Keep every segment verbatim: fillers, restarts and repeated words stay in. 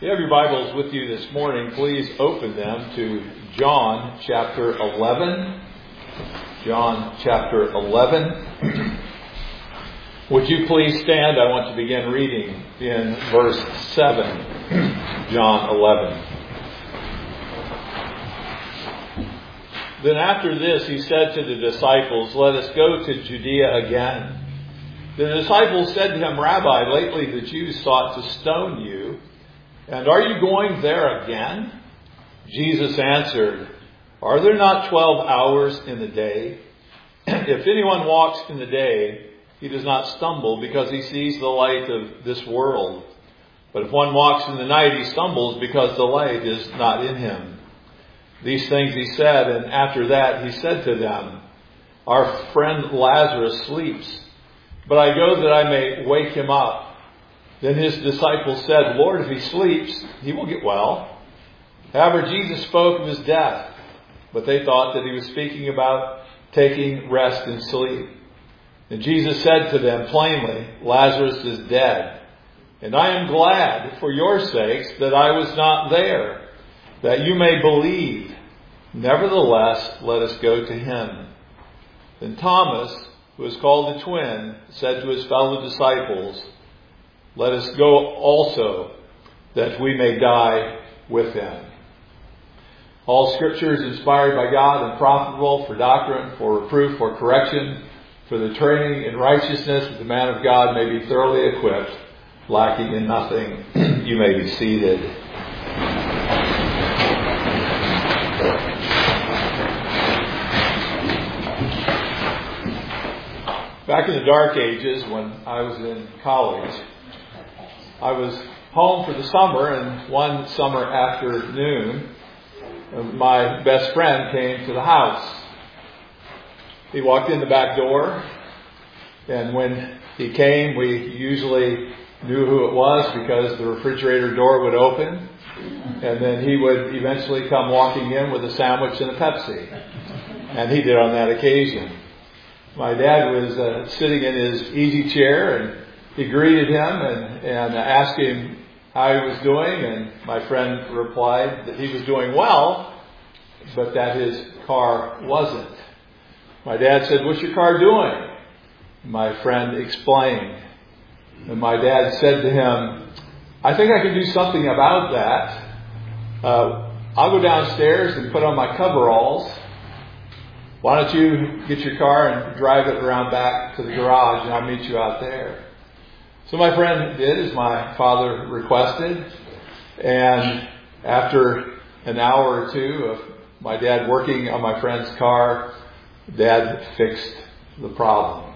If you have your Bibles with you this morning, please open them to John chapter eleven. John chapter eleven. Would you please stand? I want to begin reading in verse seven. John eleven. Then after this he said to the disciples, "Let us go to Judea again." The disciples said to him, "Rabbi, lately the Jews sought to stone you, and are you going there again?" Jesus answered, "Are there not twelve hours in the day? If anyone walks in the day, he does not stumble because he sees the light of this world. But if one walks in the night, he stumbles because the light is not in him." These things he said, and after that he said to them, "Our friend Lazarus sleeps, but I go that I may wake him up." Then his disciples said, "Lord, if he sleeps, he will get well." However, Jesus spoke of his death, but they thought that he was speaking about taking rest and sleep. And Jesus said to them plainly, "Lazarus is dead, and I am glad for your sakes that I was not there, that you may believe. Nevertheless, let us go to him." Then Thomas, who is called the twin, said to his fellow disciples, "Let us go also, that we may die with him." All Scripture is inspired by God and profitable for doctrine, for reproof, for correction, for the training in righteousness, that the man of God may be thoroughly equipped, lacking in nothing. You may be seated. Back in the dark ages, when I was in college, I was home for the summer, and one summer afternoon, my best friend came to the house. He walked in the back door, and when he came, we usually knew who it was because the refrigerator door would open, and then he would eventually come walking in with a sandwich and a Pepsi. And he did on that occasion. My dad was uh, sitting in his easy chair, and he greeted him and, and asked him how he was doing, and my friend replied that he was doing well, but that his car wasn't. My dad said, "What's your car doing?" My friend explained. And my dad said to him, "I think I can do something about that. Uh, I'll go downstairs and put on my coveralls. Why don't you get your car and drive it around back to the garage, and I'll meet you out there." So my friend did as my father requested. And after an hour or two of my dad working on my friend's car, Dad fixed the problem.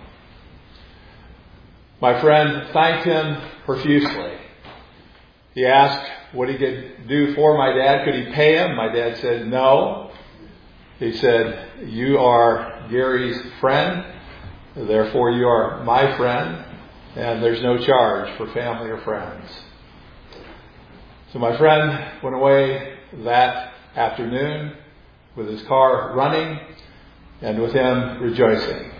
My friend thanked him profusely. He asked what he could do for my dad. Could he pay him? My dad said no. He said, "You are Gary's friend, therefore you are my friend, and there's no charge for family or friends." So my friend went away that afternoon with his car running and with him rejoicing.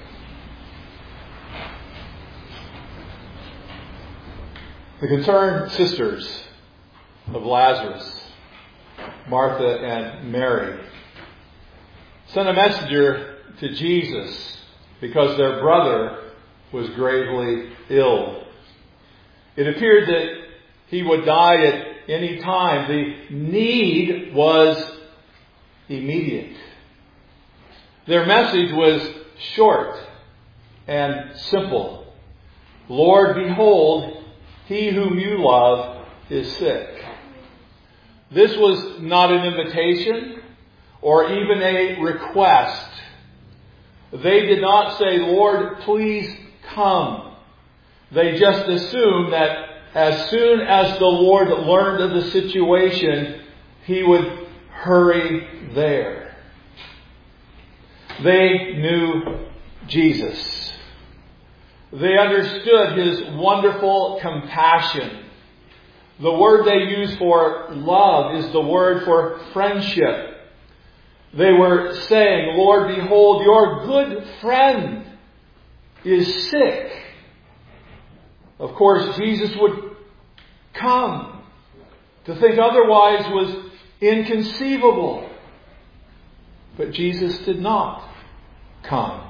The concerned sisters of Lazarus, Martha and Mary, sent a messenger to Jesus because their brother was gravely ill. It appeared that he would die at any time. The need was immediate. Their message was short and simple. "Lord, behold, he whom you love is sick." This was not an invitation or even a request. They did not say, "Lord, please come." They just assumed that as soon as the Lord learned of the situation, he would hurry there. They knew Jesus. They understood his wonderful compassion. The word they use for love is the word for friendship. They were saying, "Lord, behold, your good friend is sick." Of course, Jesus would come To think otherwise was inconceivable. But Jesus did not come.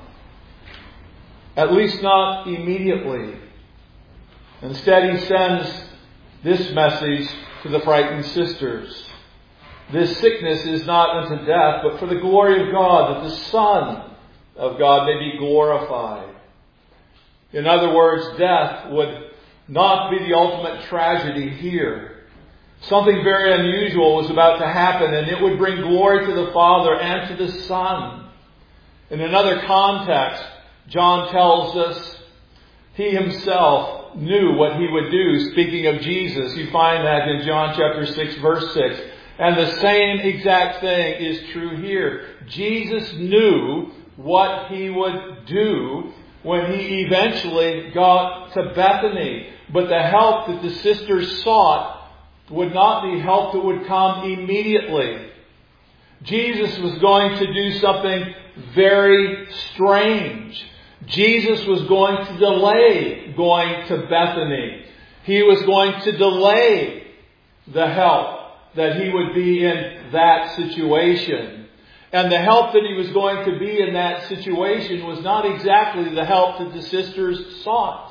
At least not immediately. Instead, He sends this message to the frightened sisters. This sickness is not unto death, but for the glory of God, that the Son of God may be glorified. In other words, death would not be the ultimate tragedy here. Something very unusual was about to happen, and it would bring glory to the Father and to the Son. In another context, John tells us He Himself knew what He would do. Speaking of Jesus, you find that in John chapter six, verse six. And the same exact thing is true here. Jesus knew what He would do when He eventually got to Bethany. But the help that the sisters sought would not be help that would come immediately. Jesus was going to do something very strange. Jesus was going to delay going to Bethany. He was going to delay the help that He would be in that situation. And the help that He was going to be in that situation was not exactly the help that the sisters sought.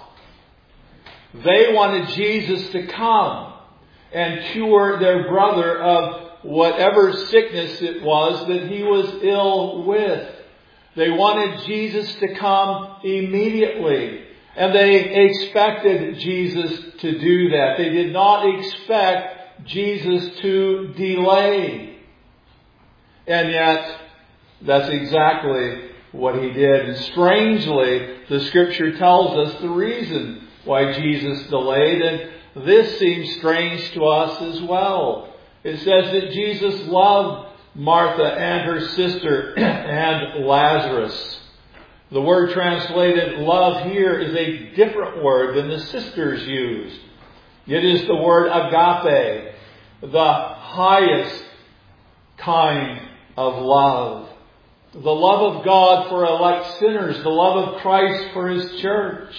They wanted Jesus to come and cure their brother of whatever sickness it was that he was ill with. They wanted Jesus to come immediately. And they expected Jesus to do that. They did not expect Jesus to delay. And yet, that's exactly what He did. And strangely, the Scripture tells us the reason why Jesus delayed. And this seems strange to us as well. It says that Jesus loved Martha and her sister and Lazarus. The word translated love here is a different word than the sisters used. It is the word agape, the highest kind of love. The love of God for elect sinners, the love of Christ for His church.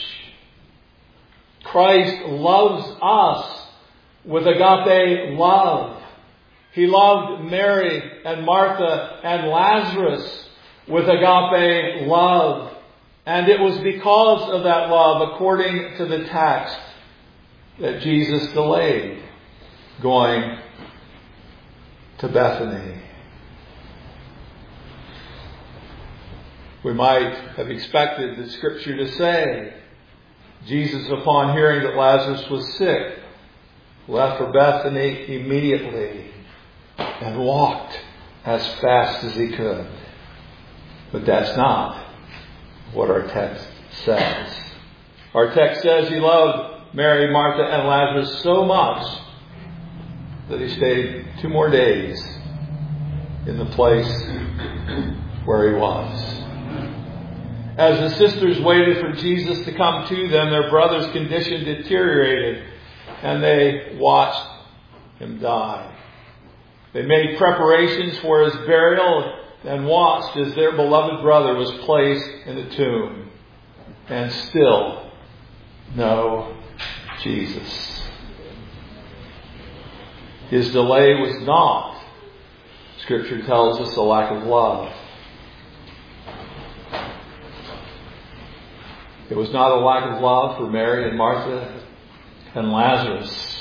Christ loves us with agape love. He loved Mary and Martha and Lazarus with agape love. And it was because of that love, according to the text, that Jesus delayed going to Bethany. We might have expected the Scripture to say, Jesus, upon hearing that Lazarus was sick, left for Bethany immediately and walked as fast as He could. But that's not what our text says. Our text says He loved Mary, Martha, and Lazarus so much that He stayed two more days in the place where He was. As the sisters waited for Jesus to come to them, their brother's condition deteriorated, and they watched Him die. They made preparations for His burial and watched as their beloved brother was placed in the tomb. And still, no Jesus. His delay was not, Scripture tells us, a lack of love. It was not a lack of love for Mary and Martha and Lazarus.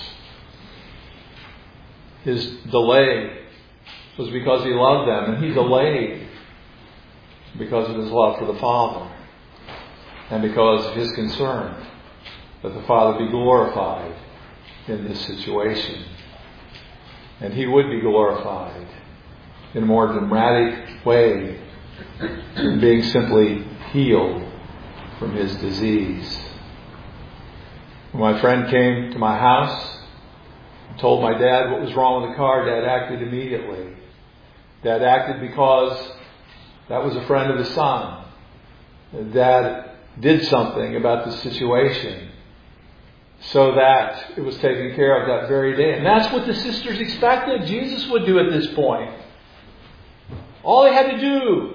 His delay was because He loved them, and He delayed because of His love for the Father and because of His concern that the Father be glorified in this situation. And He would be glorified in a more dramatic way than being simply healed from His disease. When my friend came to my house and told my dad what was wrong with the car, Dad acted immediately. Dad acted because that was a friend of his son. Dad did something about the situation so that it was taken care of that very day. And that's what the sisters expected Jesus would do at this point. All He had to do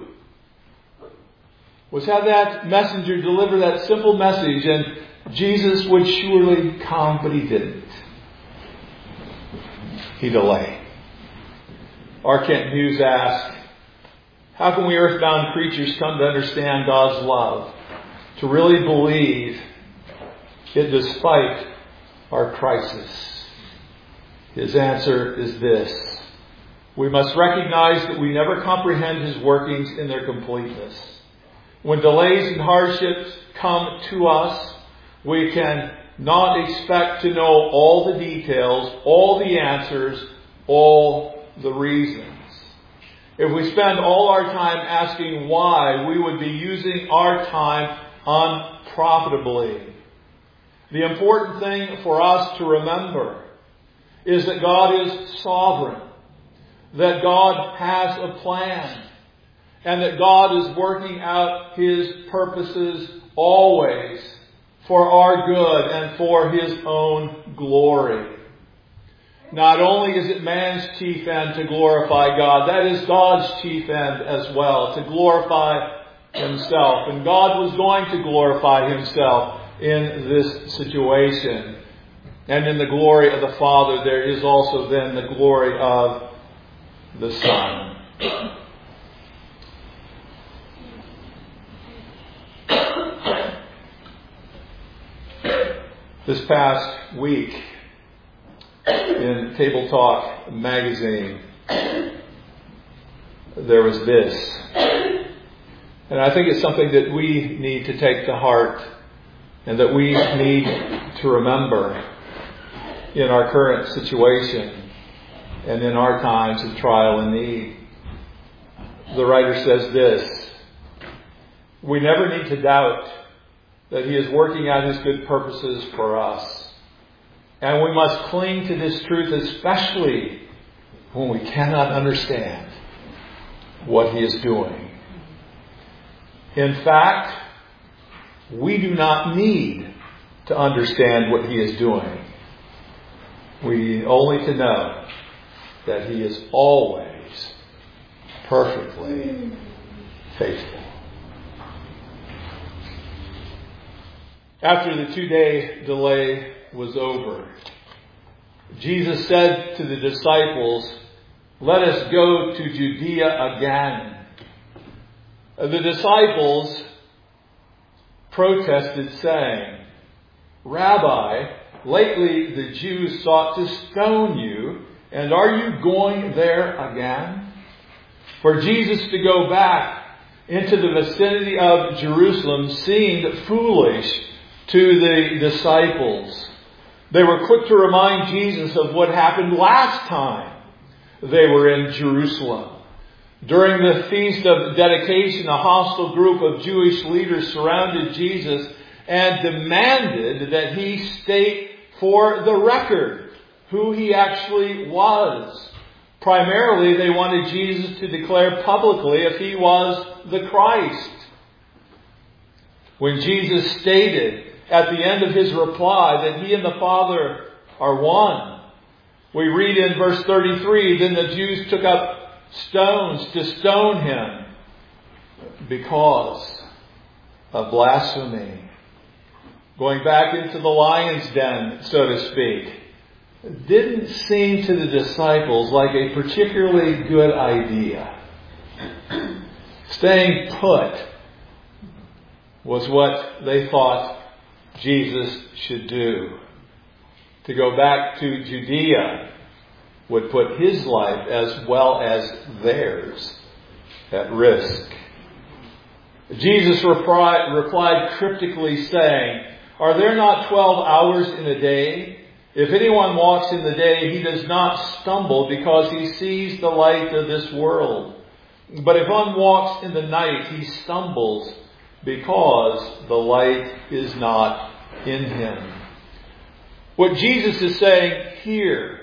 was have that messenger deliver that simple message, and Jesus would surely come, but He didn't. he delay? R. Kent Hughes asked, how can we earthbound creatures come to understand God's love, to really believe it despite our crisis? His answer is this: we must recognize that we never comprehend His workings in their completeness. When delays and hardships come to us, we can not expect to know all the details, all the answers, all the reasons. If we spend all our time asking why, we would be using our time unprofitably. The important thing for us to remember is that God is sovereign, that God has a plan, and that God is working out His purposes always for our good and for His own glory. Not only is it man's chief end to glorify God, that is God's chief end as well, to glorify Himself. And God was going to glorify Himself in this situation. And in the glory of the Father, there is also then the glory of the Son. This past week, in Table Talk magazine, there was this. And I think it's something that we need to take to heart and that we need to remember in our current situation and in our times of trial and need. The writer says this: we never need to doubt that He is working out His good purposes for us. And we must cling to this truth, especially when we cannot understand what He is doing. In fact, we do not need to understand what He is doing. We need only to know that He is always perfectly faithful. After the two-day delay was over, Jesus said to the disciples, "Let us go to Judea again." The disciples protested, saying, "Rabbi, lately the Jews sought to stone you, and are you going there again?" For Jesus to go back into the vicinity of Jerusalem seemed foolish to the disciples. They were quick to remind Jesus of what happened last time they were in Jerusalem. During the Feast of Dedication, a hostile group of Jewish leaders surrounded Jesus and demanded that He state for the record who He actually was. Primarily, they wanted Jesus to declare publicly if He was the Christ. When Jesus stated at the end of His reply that He and the Father are one, we read in verse thirty-three, "Then the Jews took up stones to stone Him because of blasphemy." Going back into the lion's den, so to speak, didn't seem to the disciples like a particularly good idea. Staying put was what they thought Jesus should do. To go back to Judea would put His life as well as theirs at risk. Jesus replied, replied cryptically saying, "Are there not twelve hours in a day? If anyone walks in the day, he does not stumble because he sees the light of this world. But if one walks in the night, he stumbles because the light is not in him." What Jesus is saying here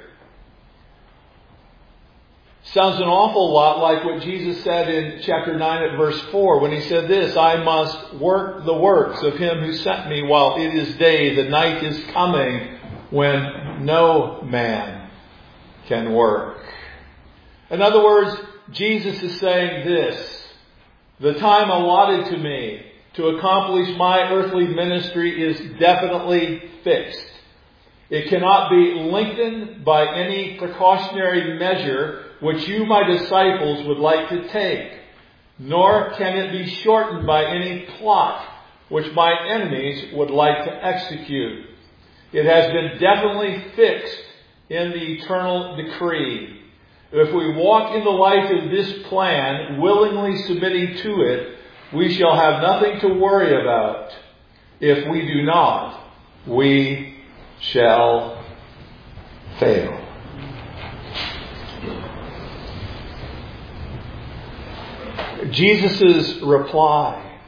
sounds an awful lot like what Jesus said in chapter nine at verse four when He said this, "I must work the works of Him who sent me while it is day. The night is coming when no man can work." In other words, Jesus is saying this: the time allotted to me to accomplish my earthly ministry is definitely fixed. It cannot be lengthened by any precautionary measure which you, my disciples, would like to take, nor can it be shortened by any plot which my enemies would like to execute. It has been definitely fixed in the eternal decree. If we walk in the light of this plan, willingly submitting to it, we shall have nothing to worry about. If we do not, we shall fail. Jesus' reply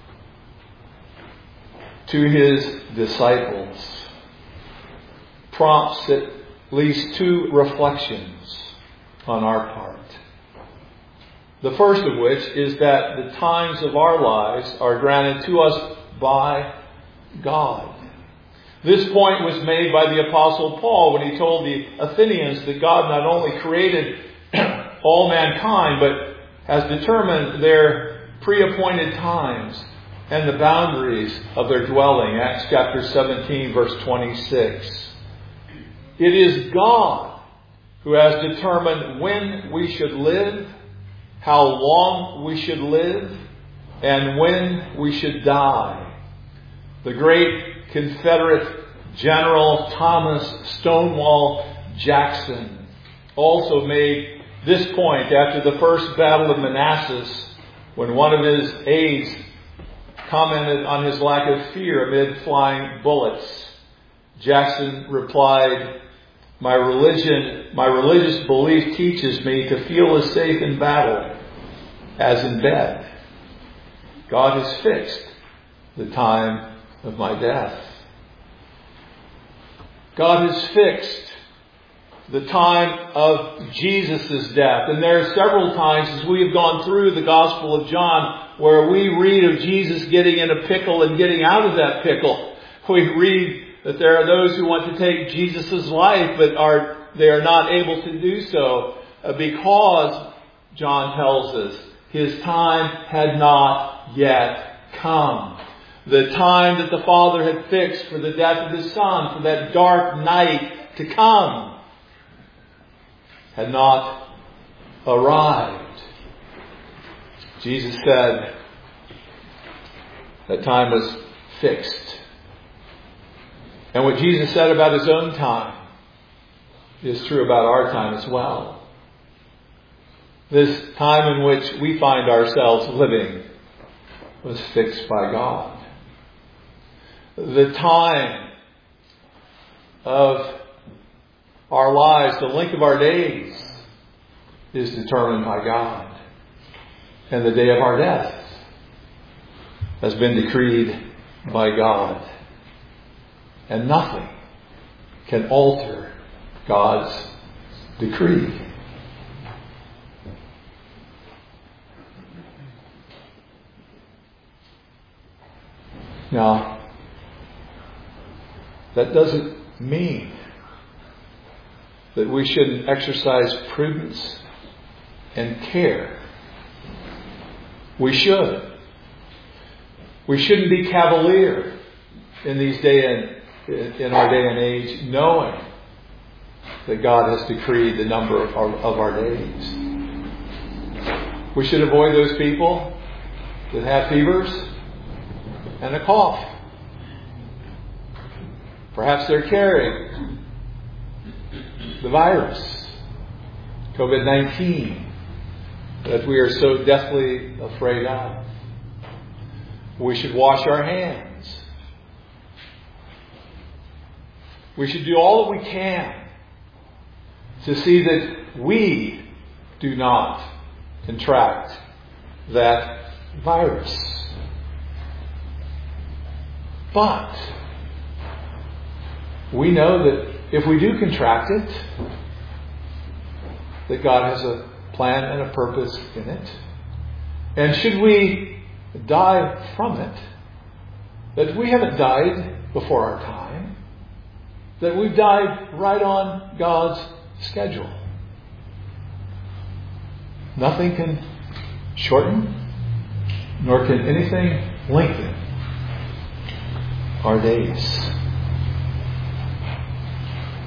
to his disciples prompts at least two reflections on our part. The first of which is that the times of our lives are granted to us by God. This point was made by the Apostle Paul when he told the Athenians that God not only created all mankind, but has determined their pre-appointed times and the boundaries of their dwelling. Acts chapter seventeen, verse twenty-six. It is God who has determined when we should live, how long we should live, and when we should die. The great Confederate General Thomas Stonewall Jackson also made this point after the first Battle of Manassas, when one of his aides commented on his lack of fear amid flying bullets. Jackson replied, My religion, my religious belief teaches me to feel as safe in battle as in bed. God has fixed the time of my death. God has fixed the time of Jesus' death. And there are several times as we have gone through the Gospel of John where we read of Jesus getting in a pickle and getting out of that pickle. We read that there are those who want to take Jesus' life, but are they are not able to do so because, John tells us, his time had not yet come. The time that the Father had fixed for the death of his Son, for that dark night to come, had not arrived. Jesus said that time was fixed. And what Jesus said about his own time is true about our time as well. This time in which we find ourselves living was fixed by God. The time of our lives, the length of our days, is determined by God. And the day of our death has been decreed by God. And nothing can alter God's decree. Now, that doesn't mean that we shouldn't exercise prudence and care. We should. We shouldn't be cavalier in these day and in our day and age, knowing that God has decreed the number of our, of our days. We should avoid those people that have fevers and a cough. Perhaps they're carrying the virus, covid nineteen, that we are so deathly afraid of. We should wash our hands. We should do all that we can to see that we do not contract that virus. But we know that if we do contract it, that God has a plan and a purpose in it. And should we die from it, that we haven't died before our time, that we've died right on God's schedule. Nothing can shorten, nor can anything lengthen our days.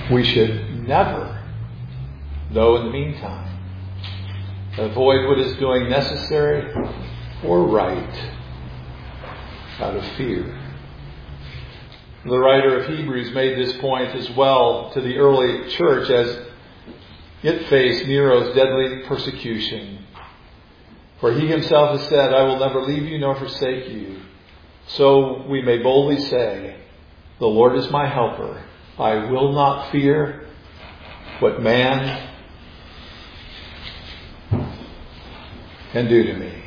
we should never, though in the meantime, avoid what is doing necessary or right out of fear. The writer of Hebrews made this point as well to the early church as it faced Nero's deadly persecution. For he himself has said, I will never leave you nor forsake you. So we may boldly say, the Lord is my helper. I will not fear what man can do to me.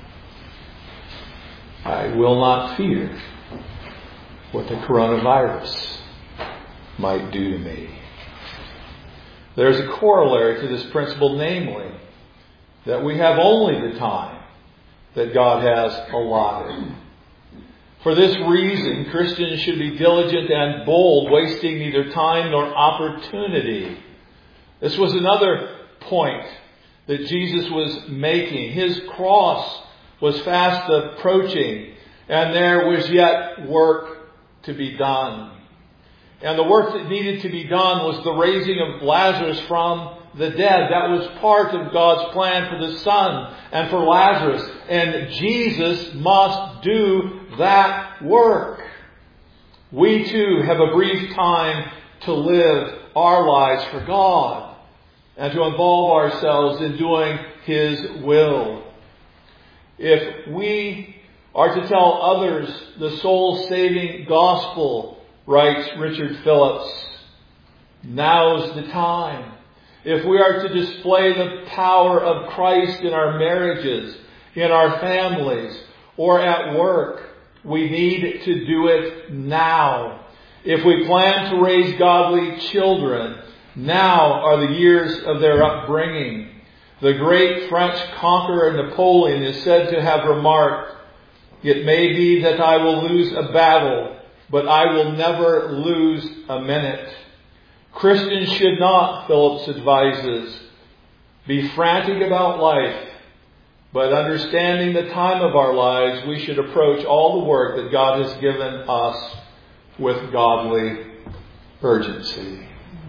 I will not fear what the coronavirus might do to me. There's a corollary to this principle, namely, that we have only the time that God has allotted. For this reason, Christians should be diligent and bold, wasting neither time nor opportunity. This was another point that Jesus was making. His cross was fast approaching, and there was yet work to be done. And the work that needed to be done was the raising of Lazarus from the dead. That was part of God's plan for the Son and for Lazarus. And Jesus must do that work. We too have a brief time to live our lives for God and to involve ourselves in doing His will. If we are to tell others the soul-saving gospel, writes Richard Phillips, now's the time. If we are to display the power of Christ in our marriages, in our families, or at work, we need to do it now. If we plan to raise godly children, now are the years of their upbringing. The great French conqueror Napoleon is said to have remarked, it may be that I will lose a battle, but I will never lose a minute. Christians should not, Phillips advises, be frantic about life, but understanding the time of our lives, we should approach all the work that God has given us with godly urgency.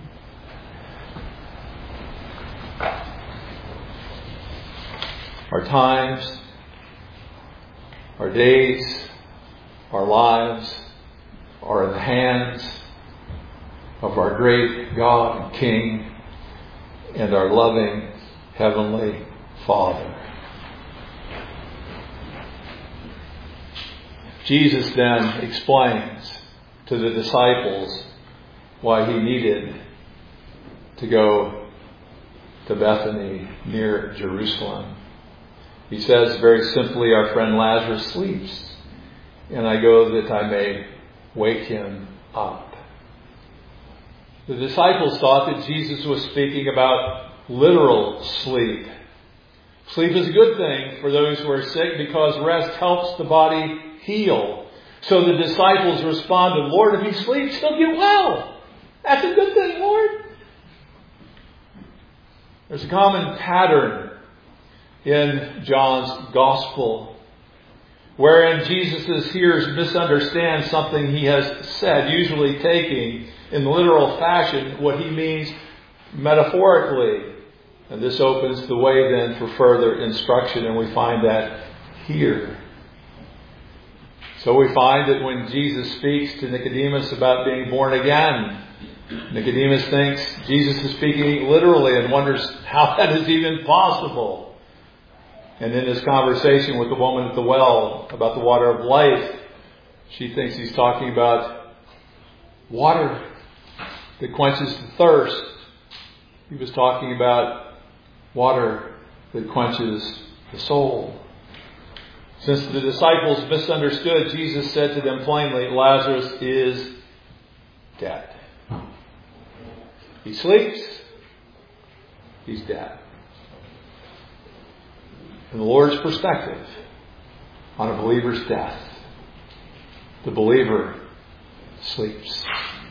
Our times, our days, our lives are in the hands of our great God and King and our loving Heavenly Father. Jesus then explains to the disciples why He needed to go to Bethany near Jerusalem. He says very simply, our friend Lazarus sleeps, and I go that I may wake him up. The disciples thought that Jesus was speaking about literal sleep. Sleep is a good thing for those who are sick because rest helps the body heal. So the disciples responded, Lord, if he sleeps, he'll get well. That's a good thing, Lord. There's a common pattern in John's Gospel wherein Jesus' hearers misunderstand something he has said, usually taking in literal fashion what he means metaphorically. And this opens the way then for further instruction, and we find that here. So we find that when Jesus speaks to Nicodemus about being born again, Nicodemus thinks Jesus is speaking literally and wonders how that is even possible. And in his conversation with the woman at the well about the water of life, she thinks he's talking about water that quenches the thirst. He was talking about water that quenches the soul. Since the disciples misunderstood, Jesus said to them plainly, Lazarus is dead. He sleeps. He's dead. From the Lord's perspective on a believer's death, the believer sleeps.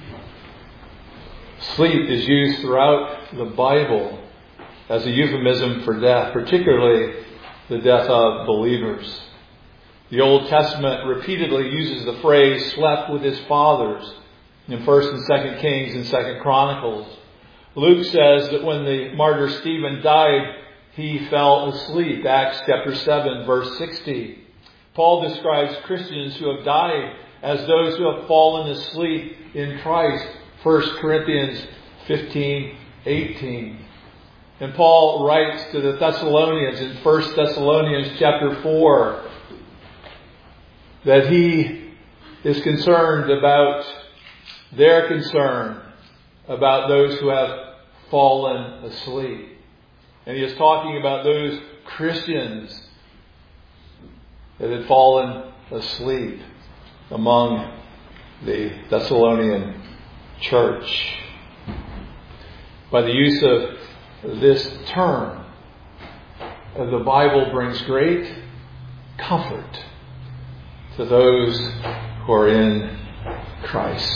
Sleep is used throughout the Bible as a euphemism for death, particularly the death of believers. The Old Testament repeatedly uses the phrase slept with his fathers. in First and Second Kings and Second Chronicles. Luke says that when the martyr Stephen died, he fell asleep. Acts chapter seven, verse sixty. Paul describes Christians who have died as those who have fallen asleep in Christ. First Corinthians fifteen, eighteen. And Paul writes to the Thessalonians in First Thessalonians chapter four that he is concerned about their concern about those who have fallen asleep. And he is talking about those Christians that had fallen asleep among the Thessalonian church. By the use of this term, the Bible brings great comfort to those who are in Christ.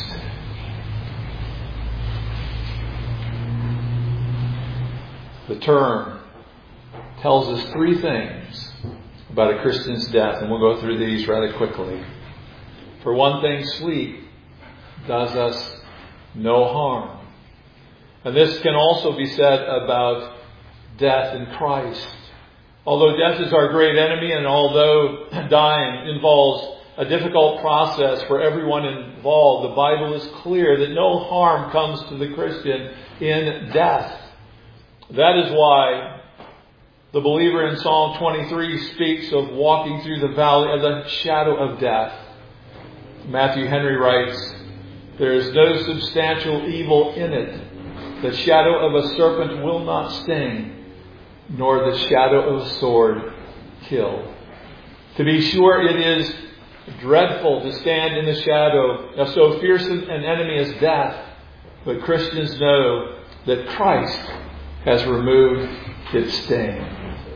The term tells us three things about a Christian's death, and we'll go through these rather quickly. For one thing, sleep does us no harm. And this can also be said about death in Christ. Although death is our great enemy, and although dying involves a difficult process for everyone involved, the Bible is clear that no harm comes to the Christian in death. That is why the believer in Psalm twenty-three speaks of walking through the valley of the shadow of death. Matthew Henry writes, "There is no substantial evil in it. The shadow of a serpent will not sting, nor the shadow of a sword kill." To be sure, it is dreadful to stand in the shadow of so fearsome an enemy as death, but Christians know that Christ has removed its sting.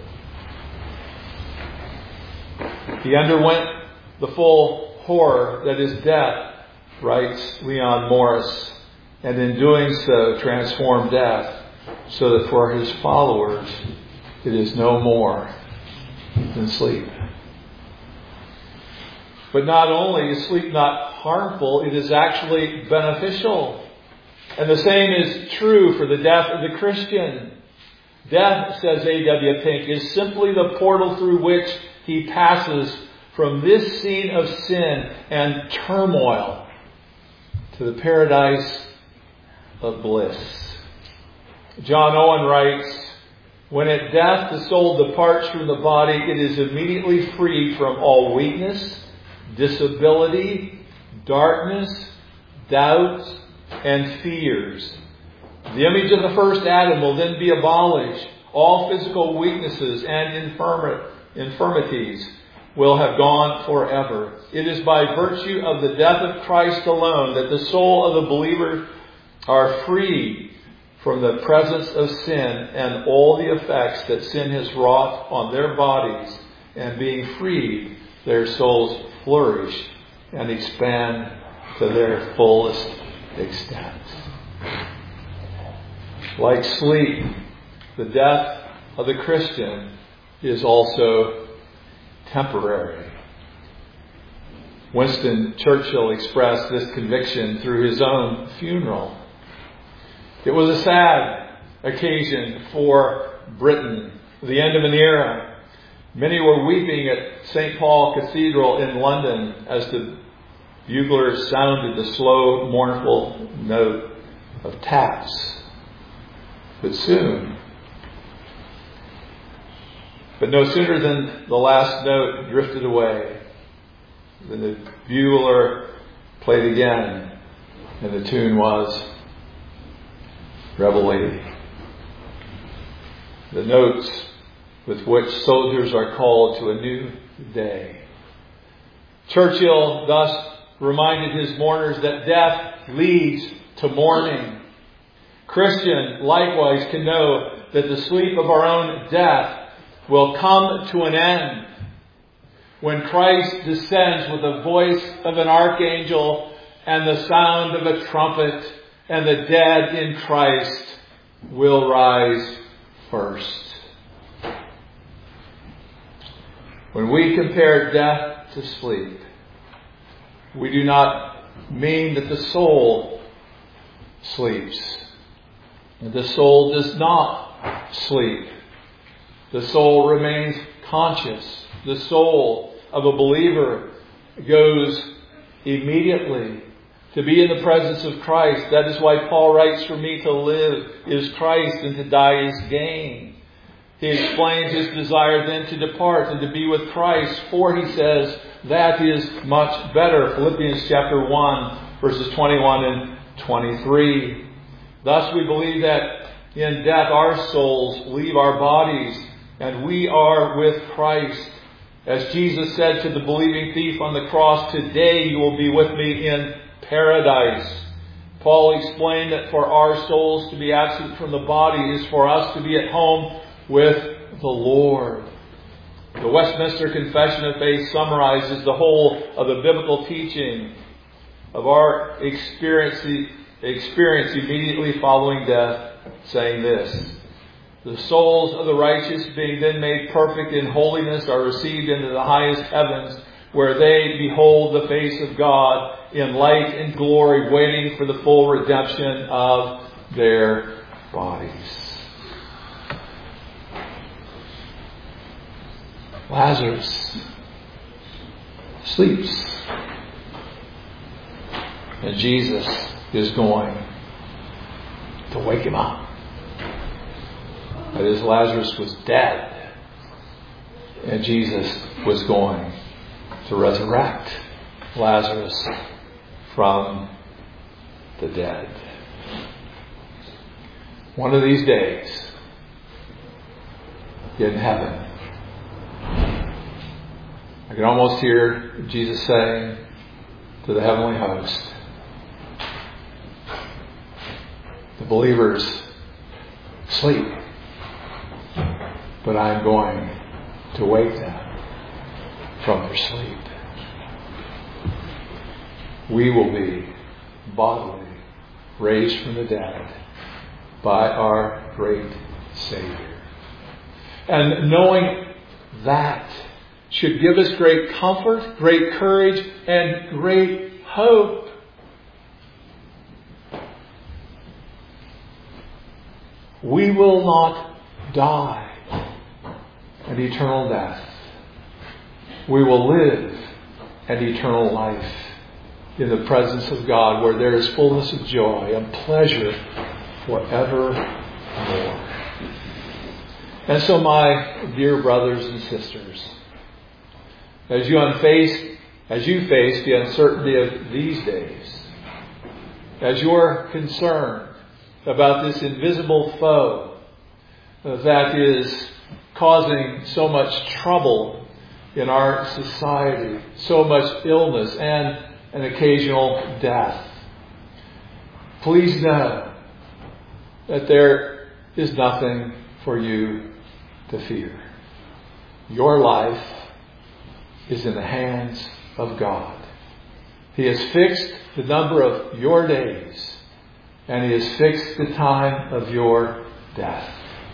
He underwent the full horror that is death, writes Leon Morris, and in doing so transformed death so that for his followers it is no more than sleep. But not only is sleep not harmful, it is actually beneficial. And the same is true for the death of the Christian. Death, says A W Pink, is simply the portal through which he passes from this scene of sin and turmoil to the paradise of bliss. John Owen writes, "When at death the soul departs from the body, it is immediately freed from all weakness, disability, darkness, doubts, and fears. The image of the first Adam will then be abolished. All physical weaknesses and infirmi- infirmities will have gone forever. It is by virtue of the death of Christ alone that the soul of the believer are freed from the presence of sin and all the effects that sin has wrought on their bodies, and being freed, their souls flourish and expand to their fullest extent." Like sleep, the death of the Christian is also temporary. Winston Churchill expressed this conviction through his own funeral. It was a sad occasion for Britain, the end of an era. Many were weeping at Saint Paul Cathedral in London as the buglers sounded the slow, mournful note of taps. But soon, but no sooner than the last note drifted away than the bugler played again, and the tune was Reveille. The notes with which soldiers are called to a new day. Churchill thus reminded his mourners that death leads to mourning. Christian likewise can know that the sleep of our own death will come to an end when Christ descends with the voice of an archangel and the sound of a trumpet, and the dead in Christ will rise first. When we compare death to sleep, we do not mean that the soul sleeps. And the soul does not sleep. The soul remains conscious. The soul of a believer goes immediately to be in the presence of Christ. That is why Paul writes, "For me to live is Christ, and to die is gain." He explains his desire then to depart and to be with Christ, for he says, that is much better. Philippians chapter one, verses twenty-one and twenty-three. Thus we believe that in death our souls leave our bodies, and we are with Christ. As Jesus said to the believing thief on the cross, "Today you will be with me in paradise." Paul explained that for our souls to be absent from the body is for us to be at home with the Lord. The Westminster Confession of Faith summarizes the whole of the biblical teaching of our experience, experience immediately following death, saying this: "The souls of the righteous, being then made perfect in holiness, are received into the highest heavens, where they behold the face of God in light and glory, waiting for the full redemption of their bodies." Lazarus sleeps, and Jesus is going to wake him up. That is, Lazarus was dead, and Jesus was going to resurrect Lazarus from the dead. One of these days, in heaven, I can almost hear Jesus saying to the heavenly host, "The believers sleep, but I am going to wake them from their sleep." We will be bodily raised from the dead by our great Savior. And knowing that should give us great comfort, great courage, and great hope. We will not die an eternal death. We will live an eternal life in the presence of God, where there is fullness of joy and pleasure forevermore. And so, my dear brothers and sisters, as you unface, as you face the uncertainty of these days, as you're concerned about this invisible foe that is causing so much trouble in our society, so much illness and an occasional death, please know that there is nothing for you to fear. Your life is in the hands of God. He has fixed the number of your days, and He has fixed the time of your death.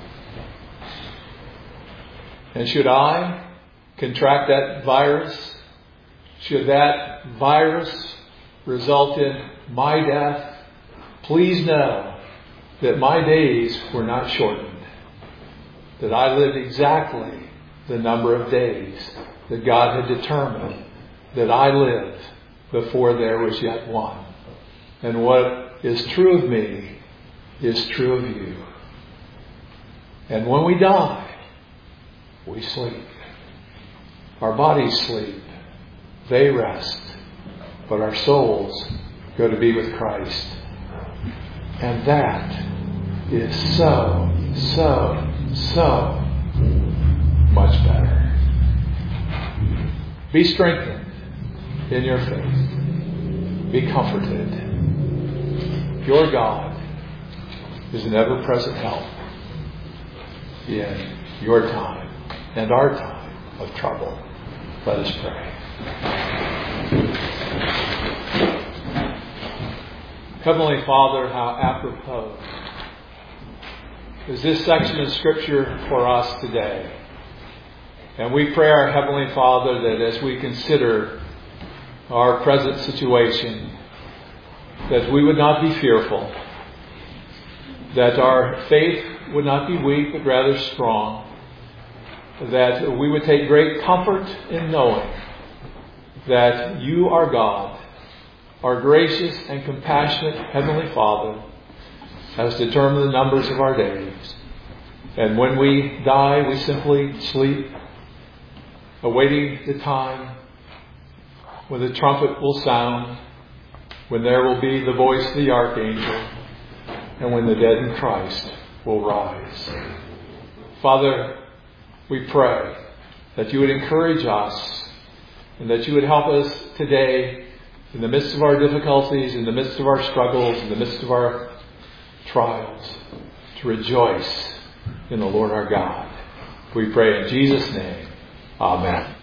And should I contract that virus, should that virus result in my death, please know that my days were not shortened, that I lived exactly the number of days that God had determined that I lived before there was yet one. And what is true of me is true of you. And when we die, we sleep. Our bodies sleep. They rest. But our souls go to be with Christ. And that is so, so, so much better. Be strengthened in your faith. Be comforted. Your God is an ever-present help in your time and our time of trouble. Let us pray. Heavenly Father, how apropos is this section of Scripture for us today. And we pray, our Heavenly Father, that as we consider our present situation, that we would not be fearful, that our faith would not be weak, but rather strong, that we would take great comfort in knowing that you are God, our gracious and compassionate Heavenly Father, has determined the numbers of our days. And when we die, we simply sleep, awaiting the time when the trumpet will sound, when there will be the voice of the archangel, and when the dead in Christ will rise. Father, we pray that you would encourage us and that you would help us today in the midst of our difficulties, in the midst of our struggles, in the midst of our trials, to rejoice in the Lord our God. We pray in Jesus' name. Amen.